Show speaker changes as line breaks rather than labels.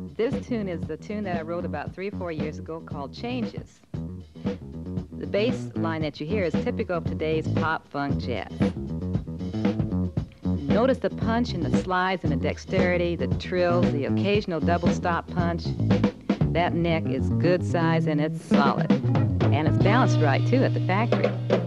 This tune is the tune that I wrote about 3 or 4 years ago called Changes. The bass line that you hear is typical of today's pop, funk, jazz. Notice the punch and the slides and the dexterity, the trills, the occasional double stop punch. That neck is good size and it's solid. And it's balanced right, too, at the factory.